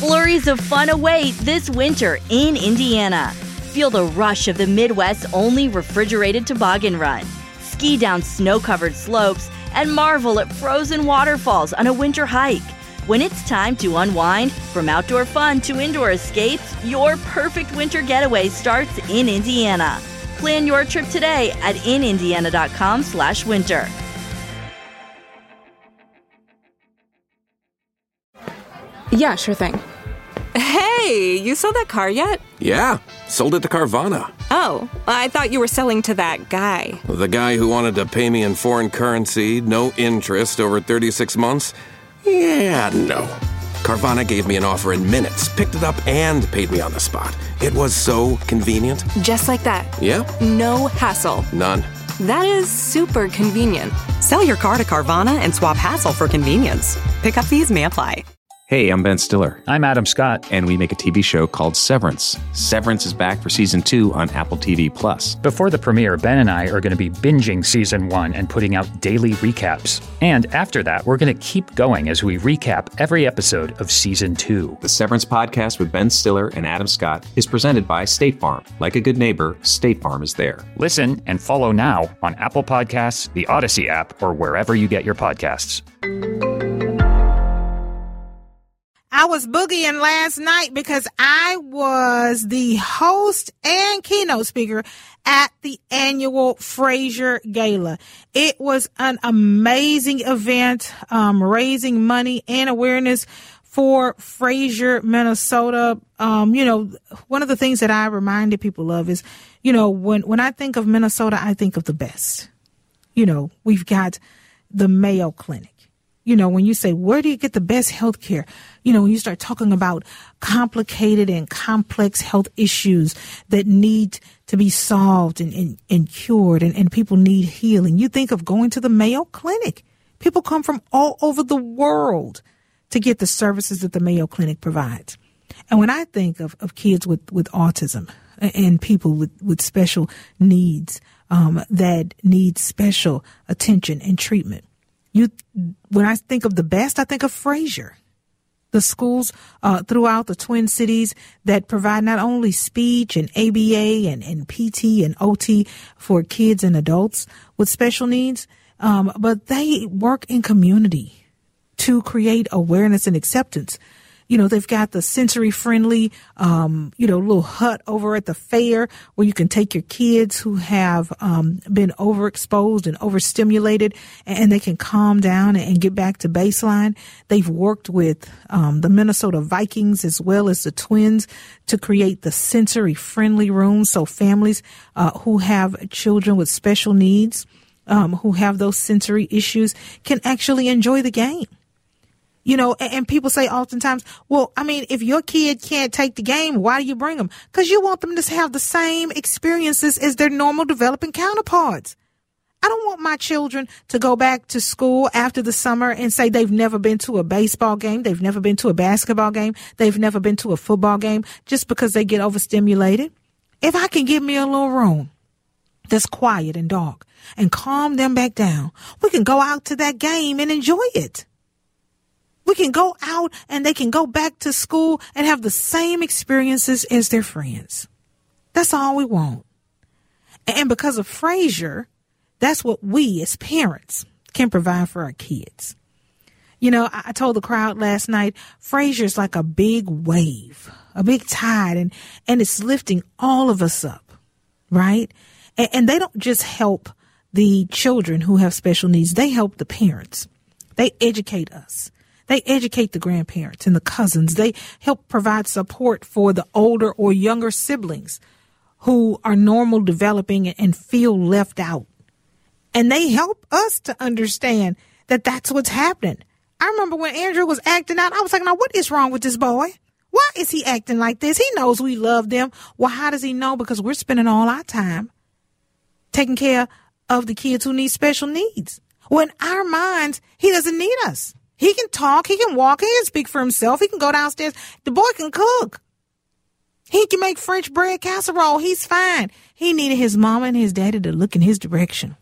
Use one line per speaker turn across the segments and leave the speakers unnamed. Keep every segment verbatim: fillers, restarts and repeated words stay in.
Flurries of fun await this winter in Indiana. Feel the rush of the Midwest's only refrigerated toboggan run. Ski down snow-covered slopes and marvel at frozen waterfalls on a winter hike. When it's time to unwind, from outdoor fun to indoor escapes, your perfect winter getaway starts in Indiana. Plan your trip today at in indiana dot com slash winter.
Yeah, sure thing. Hey, you sold that car yet?
Yeah, sold it to Carvana.
Oh, I thought you were selling to that guy.
The guy who wanted to pay me in foreign currency, no interest, over thirty-six months? Yeah, no. Carvana gave me an offer in minutes, picked it up, and paid me on the spot. It was so convenient.
Just like that.
Yeah?
No hassle.
None.
That is super convenient.
Sell your car to Carvana and swap hassle for convenience. Pickup fees may apply.
Hey, I'm Ben Stiller.
I'm Adam Scott.
And we make a T V show called Severance. Severance is back for season two on Apple T V Plus.
Before the premiere, Ben and I are going to be binging season one and putting out daily recaps. And after that, we're going to keep going as we recap every episode of season two.
The Severance podcast with Ben Stiller and Adam Scott is presented by State Farm. Like a good neighbor, State Farm is there.
Listen and follow now on Apple Podcasts, the Odyssey app, or wherever you get your podcasts.
I was boogieing last night because I was the host and keynote speaker at the annual Fraser Gala. It was an amazing event, um, raising money and awareness for Fraser, Minnesota. Um, you know, one of the things that I reminded people of is, you know, when, when I think of Minnesota, I think of the best. You know, we've got the Mayo Clinic. You know, when you say, where do you get the best health care? You know, when you start talking about complicated and complex health issues that need to be solved and, and, and cured and, and people need healing, you think of going to the Mayo Clinic. People come from all over the world to get the services that the Mayo Clinic provides. And when I think of, of kids with, with autism and people with, with special needs um, that need special attention and treatment, You, when I think of the best, I think of Fraser. The schools uh, throughout the Twin Cities that provide not only speech and A B A and, and P T and O T for kids and adults with special needs, um, but they work in community to create awareness and acceptance. You know, they've got the sensory-friendly, um, you know, little hut over at the fair where you can take your kids who have um, been overexposed and overstimulated, and they can calm down and get back to baseline. They've worked with um, the Minnesota Vikings as well as the Twins to create the sensory-friendly rooms so families uh, who have children with special needs, um, who have those sensory issues, can actually enjoy the game. You know, and people say oftentimes, well, I mean, if your kid can't take the game, why do you bring them? Because you want them to have the same experiences as their normal developing counterparts. I don't want my children to go back to school after the summer and say they've never been to a baseball game, they've never been to a basketball game, they've never been to a football game just because they get overstimulated. If I can give me a little room that's quiet and dark and calm them back down, we can go out to that game and enjoy it. We can go out and they can go back to school and have the same experiences as their friends. That's all we want. And because of Fraser, that's what we as parents can provide for our kids. You know, I told the crowd last night, Fraser's like a big wave, a big tide, and, and it's lifting all of us up, right? And, and they don't just help the children who have special needs. They help the parents. They educate us. They educate the grandparents and the cousins. They help provide support for the older or younger siblings who are normal developing and feel left out. And they help us to understand that that's what's happening. I remember when Andrew was acting out, I was like, now what is wrong with this boy? Why is he acting like this? He knows we love them. Well, how does he know? Because we're spending all our time taking care of the kids who need special needs. Well, in our minds, he doesn't need us. He can talk, he can walk, he can speak for himself, he can go downstairs. The boy can cook. He can make French bread casserole. He's fine. He needed his mama and his daddy to look in his direction.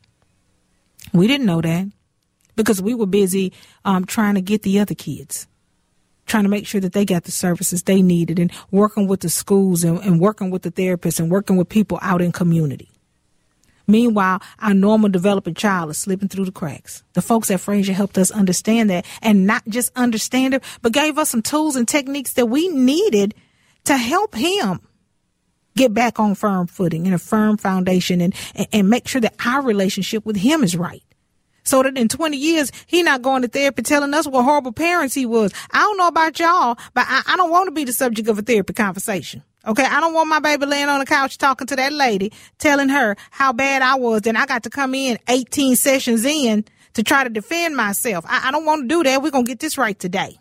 We didn't know that because we were busy um, trying to get the other kids, trying to make sure that they got the services they needed, and working with the schools and, and working with the therapists and working with people out in community. Meanwhile, our normal developing child is slipping through the cracks. The folks at Fraser helped us understand that, and not just understand it, but gave us some tools and techniques that we needed to help him get back on firm footing and a firm foundation, and, and, and make sure that our relationship with him is right. So that in twenty years, he not going to therapy telling us what horrible parents he was. I don't know about y'all, but I, I don't want to be the subject of a therapy conversation. Okay, I don't want my baby laying on the couch talking to that lady, telling her how bad I was. Then I got to come in eighteen sessions in to try to defend myself. I, I don't want to do that. We're going to get this right today.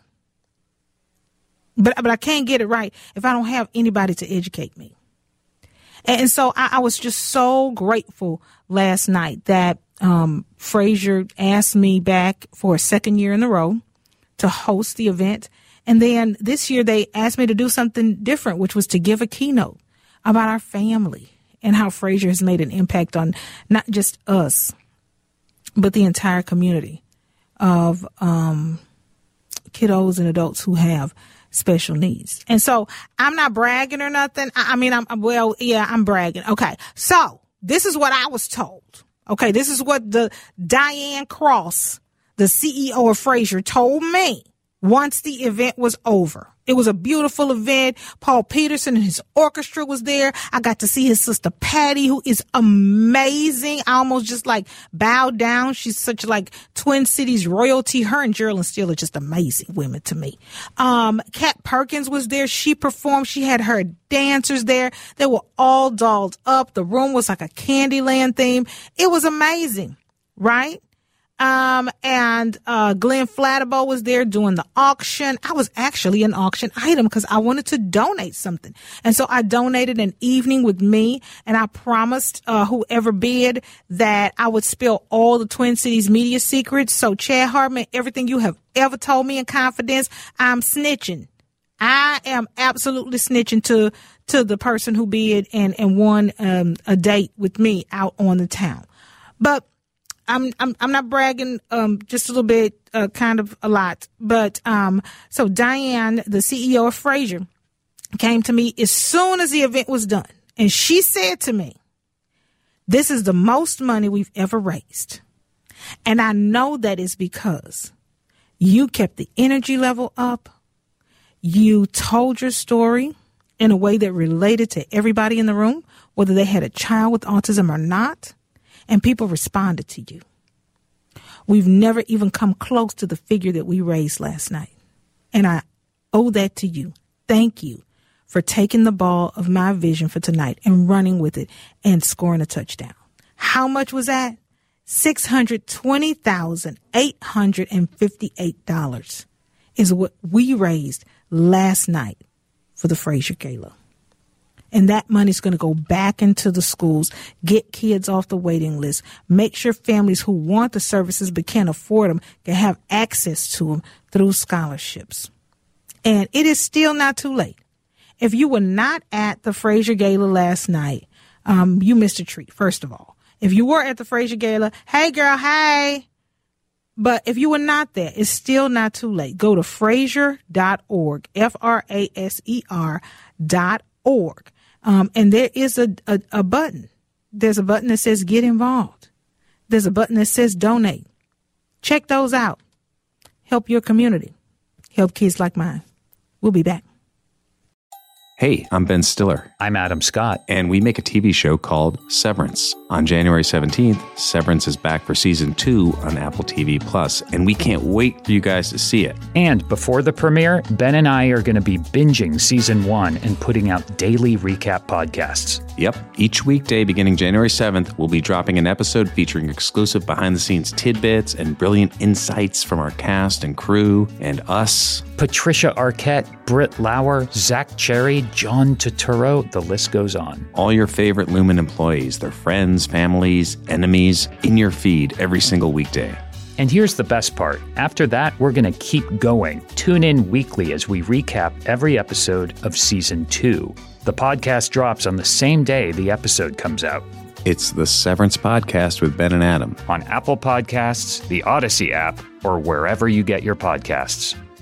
But, but I can't get it right if I don't have anybody to educate me. And, and so I, I was just so grateful last night that um, Fraser asked me back for a second year in a row to host the event. And then this year they asked me to do something different, which was to give a keynote about our family and how Fraser has made an impact on not just us, but the entire community of um, kiddos and adults who have special needs. And so I'm not bragging or nothing. I, I mean, I'm well, yeah, I'm bragging. Okay. So this is what I was told. Okay. This is what the Diane Cross, the C E O of Fraser, told me once the event was over. It was a beautiful event. Paul Peterson and his orchestra was there. I got to see his sister Patty, who is amazing. I almost just like bowed down. She's such like Twin Cities royalty. Her and Geraldine Steele are just amazing women to me. Um, Kat Perkins was there. She performed. She had her dancers there. They were all dolled up. The room was like a Candyland theme. It was amazing, right? Um, and, uh, Glenn Flatterbow was there doing the auction. I was actually an auction item because I wanted to donate something. And so I donated an evening with me, and I promised, uh, whoever bid that I would spill all the Twin Cities media secrets. So Chad Hartman, everything you have ever told me in confidence, I'm snitching. I am absolutely snitching to, to the person who bid and, and won, um, a date with me out on the town. But I'm, I'm, I'm not bragging, um, just a little bit, uh, kind of a lot. But, um, so Diane, the C E O of Fraser, came to me as soon as the event was done. And she said to me, this is the most money we've ever raised. And I know that is because you kept the energy level up. You told your story in a way that related to everybody in the room, whether they had a child with autism or not. And people responded to you. We've never even come close to the figure that we raised last night. And I owe that to you. Thank you for taking the ball of my vision for tonight and running with it and scoring a touchdown. How much was that? six hundred twenty thousand eight hundred fifty-eight dollars is what we raised last night for the Fraser Gala. And that money's going to go back into the schools, get kids off the waiting list, make sure families who want the services but can't afford them can have access to them through scholarships. And it is still not too late. If you were not at the Fraser Gala last night, um, you missed a treat, first of all. If you were at the Fraser Gala, hey, girl, hey. But if you were not there, it's still not too late. Go to fraser dot org, F R A S E R dot org. Um, and there is a, a, a button. There's a button that says get involved. There's a button that says donate. Check those out. Help your community. Help kids like mine. We'll be back.
Hey, I'm Ben Stiller.
I'm Adam Scott.
And we make a T V show called Severance. On January seventeenth, Severance is back for season two on Apple T V Plus, and we can't wait for you guys to see it.
And before the premiere, Ben and I are going to be binging season one and putting out daily recap podcasts.
Yep. Each weekday beginning January seventh, we'll be dropping an episode featuring exclusive behind-the-scenes tidbits and brilliant insights from our cast and crew and us.
Patricia Arquette, Britt Lauer, Zach Cherry, John Turturro, the list goes on.
All your favorite Lumen employees, their friends, families, enemies, in your feed every single weekday.
And here's the best part. After that, we're going to keep going. Tune in weekly as we recap every episode of season two. The podcast drops on the same day the episode comes out.
It's the Severance Podcast with Ben and Adam.
On Apple Podcasts, the Odyssey app, or wherever you get your podcasts.